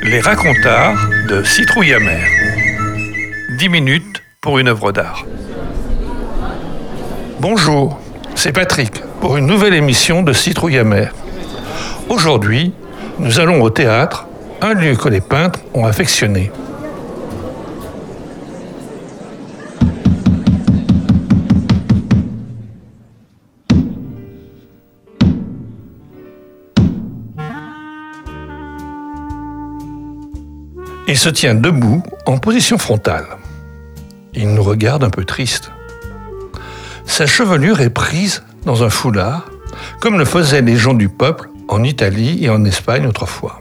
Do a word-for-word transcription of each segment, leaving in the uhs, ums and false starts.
Les racontards de Citrouille Amère. dix minutes pour une œuvre d'art. Bonjour, c'est Patrick pour une nouvelle émission de Citrouille Amère. Aujourd'hui, nous allons au théâtre, un lieu que les peintres ont affectionné. Il se tient debout, en position frontale. Il nous regarde un peu triste. Sa chevelure est prise dans un foulard, comme le faisaient les gens du peuple en Italie et en Espagne autrefois.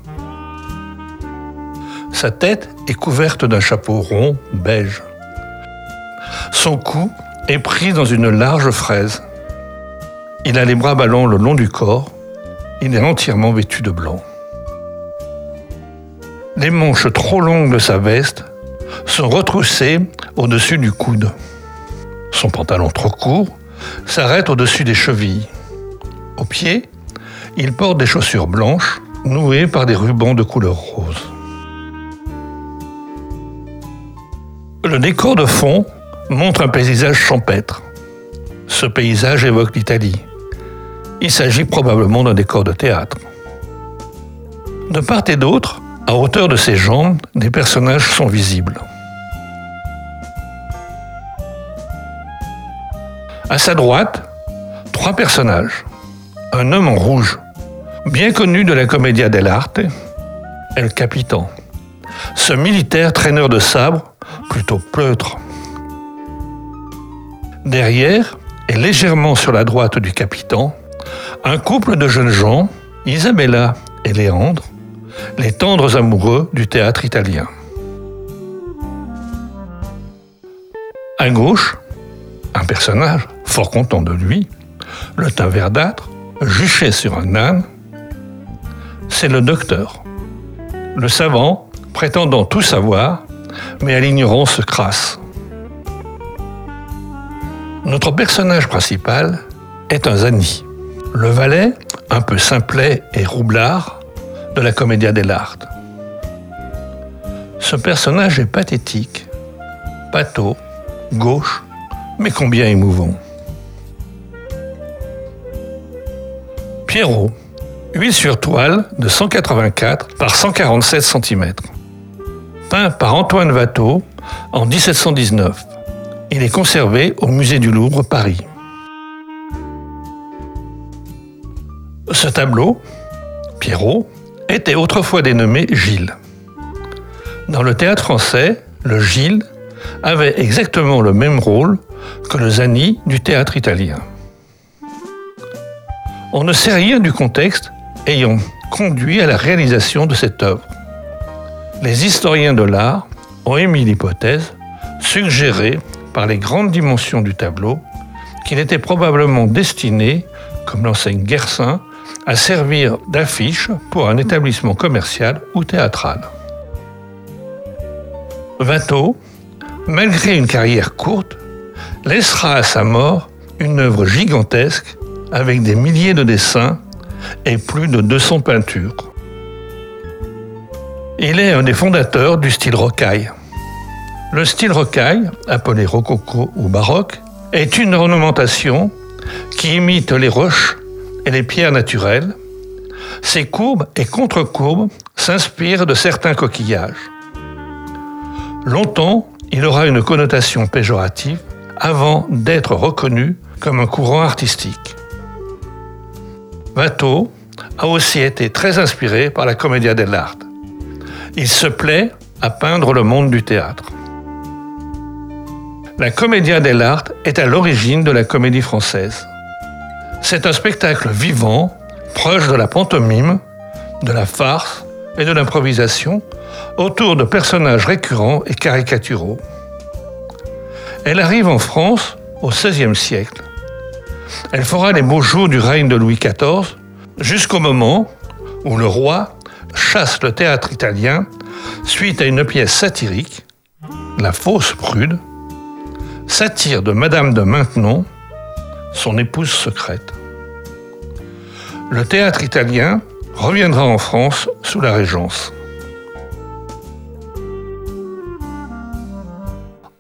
Sa tête est couverte d'un chapeau rond beige. Son cou est pris dans une large fraise. Il a les bras ballants le long du corps. Il est entièrement vêtu de blanc. Les manches trop longues de sa veste sont retroussées au-dessus du coude. Son pantalon trop court s'arrête au-dessus des chevilles. Aux pieds, il porte des chaussures blanches nouées par des rubans de couleur rose. Le décor de fond montre un paysage champêtre. Ce paysage évoque l'Italie. Il s'agit probablement d'un décor de théâtre. De part et d'autre, à hauteur de ses jambes, des personnages sont visibles. À sa droite, trois personnages. Un homme en rouge, bien connu de la Commedia dell'arte, El Capitan. Ce militaire traîneur de sabre, plutôt pleutre. Derrière, et légèrement sur la droite du Capitan, un couple de jeunes gens, Isabella et Léandre, les tendres amoureux du théâtre italien. À gauche, un personnage, fort content de lui, le teint verdâtre, juché sur un âne, c'est le docteur, le savant prétendant tout savoir, mais à l'ignorance crasse. Notre personnage principal est un Zanni, le valet, un peu simplet et roublard, de la Commedia dell'arte. Ce personnage est pathétique, pâteau, gauche, mais combien émouvant. Pierrot, huile sur toile de cent quatre-vingt-quatre par cent quarante-sept centimètres. Peint par Antoine Watteau en dix-sept cent dix-neuf. Il est conservé au musée du Louvre, Paris. Ce tableau, Pierrot, était autrefois dénommé Gilles. Dans le théâtre français, le Gilles avait exactement le même rôle que le Zanni du théâtre italien. On ne sait rien du contexte ayant conduit à la réalisation de cette œuvre. Les historiens de l'art ont émis l'hypothèse, suggérée par les grandes dimensions du tableau, qu'il était probablement destiné, comme l'enseigne Guercin, à servir d'affiche pour un établissement commercial ou théâtral. Watteau, malgré une carrière courte, laissera à sa mort une œuvre gigantesque avec des milliers de dessins et plus de deux cents peintures. Il est un des fondateurs du style rocaille. Le style rocaille, appelé rococo ou baroque, est une ornementation qui imite les roches et les pierres naturelles. Ces courbes et contre-courbes s'inspirent de certains coquillages. Longtemps, il aura une connotation péjorative avant d'être reconnu comme un courant artistique. Watteau a aussi été très inspiré par la Commedia dell'arte. Il se plaît à peindre le monde du théâtre. La Commedia dell'arte est à l'origine de la comédie française. C'est un spectacle vivant, proche de la pantomime, de la farce et de l'improvisation, autour de personnages récurrents et caricaturaux. Elle arrive en France au seizième siècle. Elle fera les beaux jours du règne de Louis quatorze, jusqu'au moment où le roi chasse le théâtre italien suite à une pièce satirique, La Fausse Prude, satire de Madame de Maintenon, son épouse secrète. Le théâtre italien reviendra en France sous la Régence.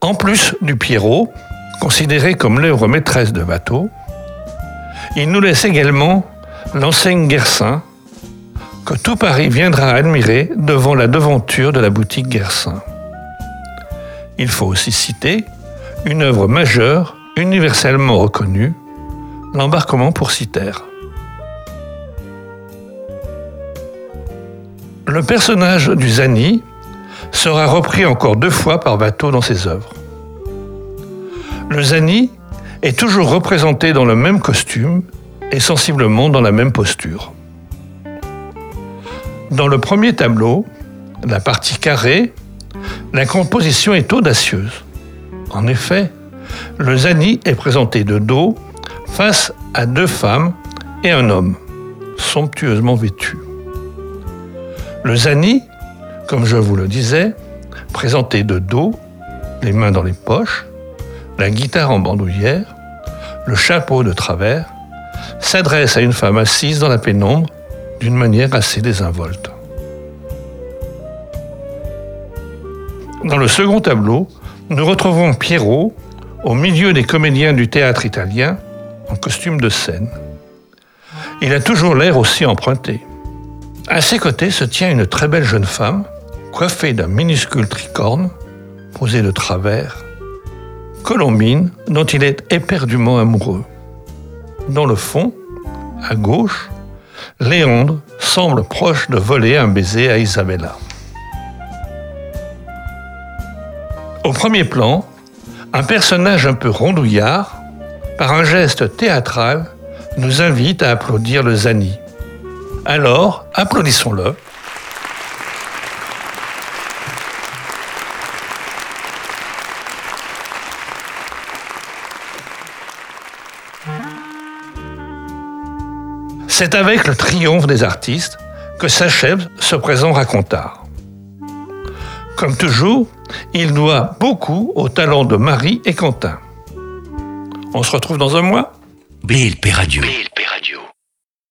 En plus du Pierrot, considéré comme l'œuvre maîtresse de Watteau, il nous laisse également l'enseigne Guercin, que tout Paris viendra admirer devant la devanture de la boutique Guercin. Il faut aussi citer une œuvre majeure, universellement reconnue, l'embarquement pour Cythère. Le personnage du Zani sera repris encore deux fois par Watteau dans ses œuvres. Le Zani est toujours représenté dans le même costume et sensiblement dans la même posture. Dans le premier tableau, la partie carrée, la composition est audacieuse. En effet, le Zani est présenté de dos face à deux femmes et un homme, somptueusement vêtus. Le Zani, comme je vous le disais, présenté de dos, les mains dans les poches, la guitare en bandoulière, le chapeau de travers, s'adresse à une femme assise dans la pénombre d'une manière assez désinvolte. Dans le second tableau, nous retrouvons Pierrot au milieu des comédiens du théâtre italien en costume de scène. Il a toujours l'air aussi emprunté. À ses côtés se tient une très belle jeune femme, coiffée d'un minuscule tricorne, posée de travers, Colombine, dont il est éperdument amoureux. Dans le fond, à gauche, Léandre semble proche de voler un baiser à Isabella. Au premier plan, un personnage un peu rondouillard, par un geste théâtral, nous invite à applaudir le Zani. Alors, applaudissons-le. C'est avec le triomphe des artistes que s'achève ce présent racontard. Comme toujours, il doit beaucoup au talent de Marie et Quentin. On se retrouve dans un mois. B L P Radio.